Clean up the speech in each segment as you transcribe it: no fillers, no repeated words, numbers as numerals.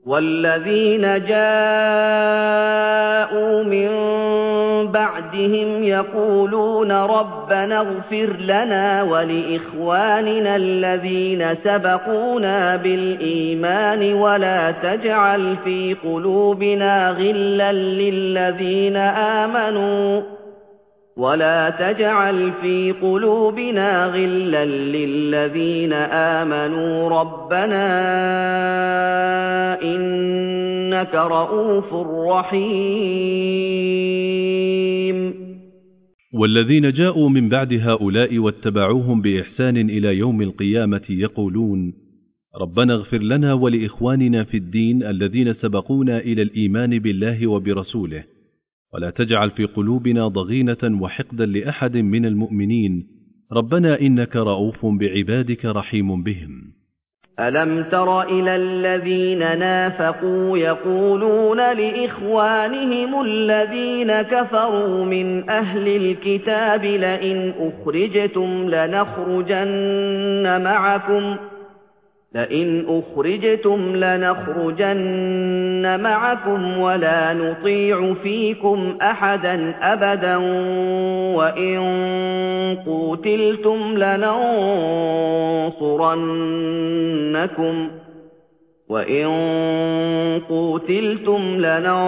وَالَّذِينَ جَاءُوا مِن بَعْدِهِمْ يَقُولُونَ رَبَّنَا اغْفِرْ لَنَا وَلِإِخْوَانِنَا الَّذِينَ سَبَقُونَا بِالْإِيمَانِ وَلَا تَجْعَلْ فِي قُلُوبِنَا غِلًّا لِّلَّذِينَ آمَنُوا رَبَّنَا إِنَّكَ رَءُوفٌ رَّحِيمٌ. والذين جاءوا من بعد هؤلاء واتبعوهم بإحسان إلى يوم القيامة يقولون ربنا اغفر لنا ولإخواننا في الدين الذين سبقونا إلى الإيمان بالله وبرسوله ولا تجعل في قلوبنا ضغينة وحقدا لأحد من المؤمنين ربنا إنك رؤوف بعبادك رحيم بهم. أَلَمْ تَرَ إِلَى الَّذِينَ نَافَقُوا يَقُولُونَ لِإِخْوَانِهِمُ الَّذِينَ كَفَرُوا مِنْ أَهْلِ الْكِتَابِ لَئِنْ أُخْرِجْتُمْ لَنَخْرُجَنَّ مَعَكُمْ وَلَا نُطِيعُ فِيكُمْ أَحَدًا أَبَدًا وَإِن قُوتِلْتُمْ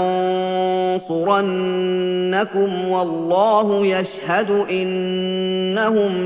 لَنَنصُرَنَّكُمْ وَاللَّهُ يَشْهَدُ إِنَّهُمْ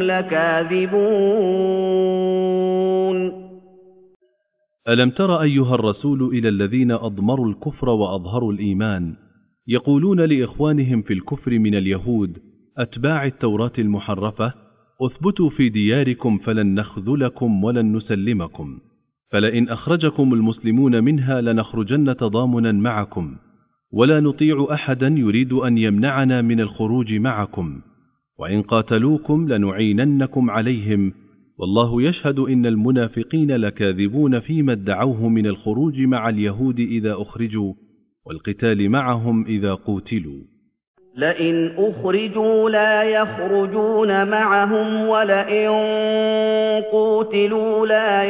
لَكَاذِبُونَ. ألم تر أيها الرسول إلى الذين أضمروا الكفر وأظهروا الإيمان يقولون لإخوانهم في الكفر من اليهود أتباع التوراة المحرفة اثبتوا في دياركم فلن نخذلكم ولن نسلمكم فلئن أخرجكم المسلمون منها لنخرجن تضامنا معكم ولا نطيع أحدا يريد أن يمنعنا من الخروج معكم وإن قاتلوكم لنعيننكم عليهم والله يشهد إن المنافقين لكاذبون فيما ادعوه من الخروج مع اليهود إذا أخرجوا والقتال معهم إذا قوتلوا. لئن أخرجوا لا يخرجون معهم ولئن قوتلوا لا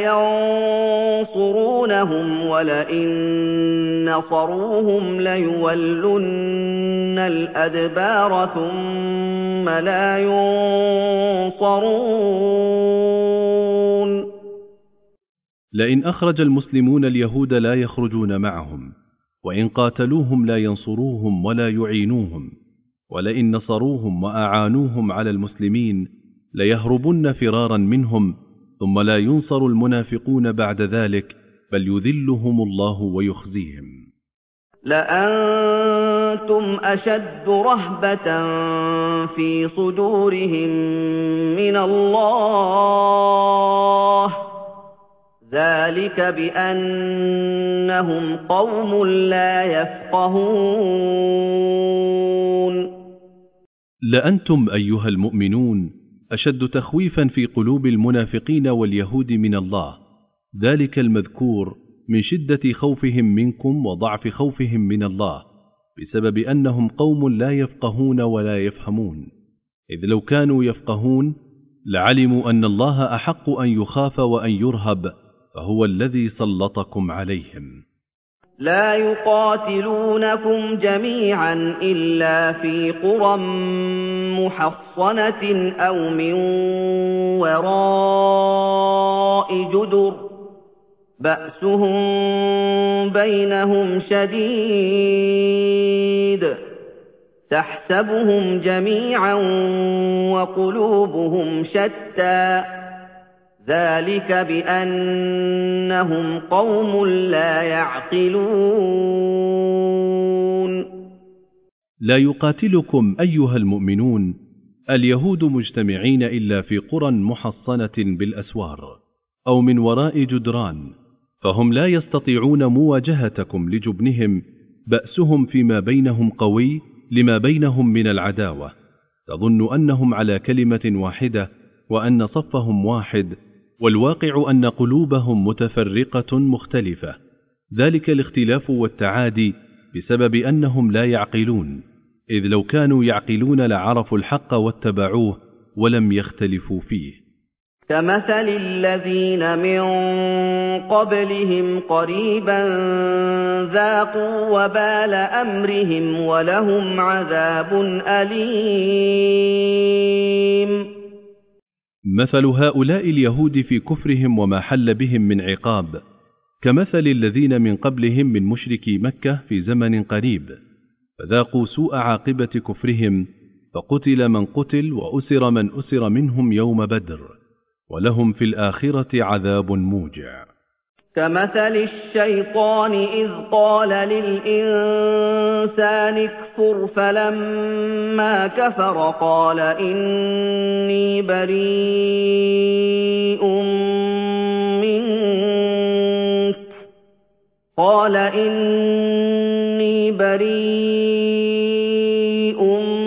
ينصرونهم ولئن نصروهم ليولن الأدبار ثم لا ينصرون. لئن أخرج المسلمون اليهود لا يخرجون معهم وإن قاتلوهم لا ينصروهم ولا يعينوهم ولئن نصروهم وأعانوهم على المسلمين ليهربن فرارا منهم ثم لا ينصر المنافقون بعد ذلك بل يذلهم الله ويخزيهم. لأنتم أشد رهبة في صدورهم من الله ذلك بأنهم قوم لا يفقهون. لأنتم أيها المؤمنون أشد تخويفا في قلوب المنافقين واليهود من الله ذلك المذكور من شدة خوفهم منكم وضعف خوفهم من الله بسبب أنهم قوم لا يفقهون ولا يفهمون إذ لو كانوا يفقهون لعلموا أن الله أحق أن يخاف وأن يرهب فهو الذي سلطكم عليهم. لا يقاتلونكم جميعا إلا في قرى محصنة أو من وراء جدر بأسهم بينهم شديد تحسبهم جميعا وقلوبهم شتى ذلك بأنهم قوم لا يعقلون. لا يقاتلكم أيها المؤمنون اليهود مجتمعين إلا في قرى محصنة بالأسوار أو من وراء جدران فهم لا يستطيعون مواجهتكم لجبنهم بأسهم فيما بينهم قوي لما بينهم من العداوة تظن أنهم على كلمة واحدة وأن صفهم واحد والواقع أن قلوبهم متفرقة مختلفة ذلك الاختلاف والتعادي بسبب أنهم لا يعقلون إذ لو كانوا يعقلون لعرفوا الحق واتبعوه ولم يختلفوا فيه. كَمَثَلِ الَّذِينَ مِن قَبْلِهِمْ قَرِيبًا ذَاقُوا وَبَالَ أَمْرِهِمْ وَلَهُمْ عَذَابٌ أَلِيمٌ مثل هؤلاء اليهود في كفرهم وما حل بهم من عقاب كمثل الذين من قبلهم من مشركي مكة في زمن قريب، فذاقوا سوء عاقبة كفرهم، فقتل من قتل وأسر من أسر منهم يوم بدر، ولهم في الآخرة عذاب موجع. كَمَثَلِ الشَّيْطَانِ إِذْ قَالَ لِلْإِنسَانِ اكْفُرْ فَلَمَّا كَفَرَ قَالَ إِنِّي بَرِيءٌ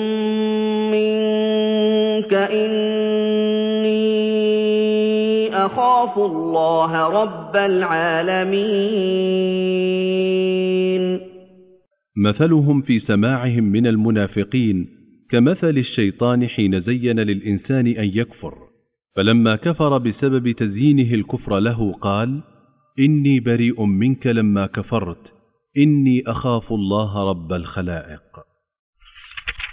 مِّنكَ إِنِّي أَخَافُ اللَّهَ رَبَّ الْعَالَمِينَ مثلهم في سماعهم من المنافقين كمثل الشيطان حين زين للإنسان أن يكفر، فلما كفر بسبب تزيينه الكفر له قال إني بريء منك لما كفرت إني أخاف الله رب الخلائق.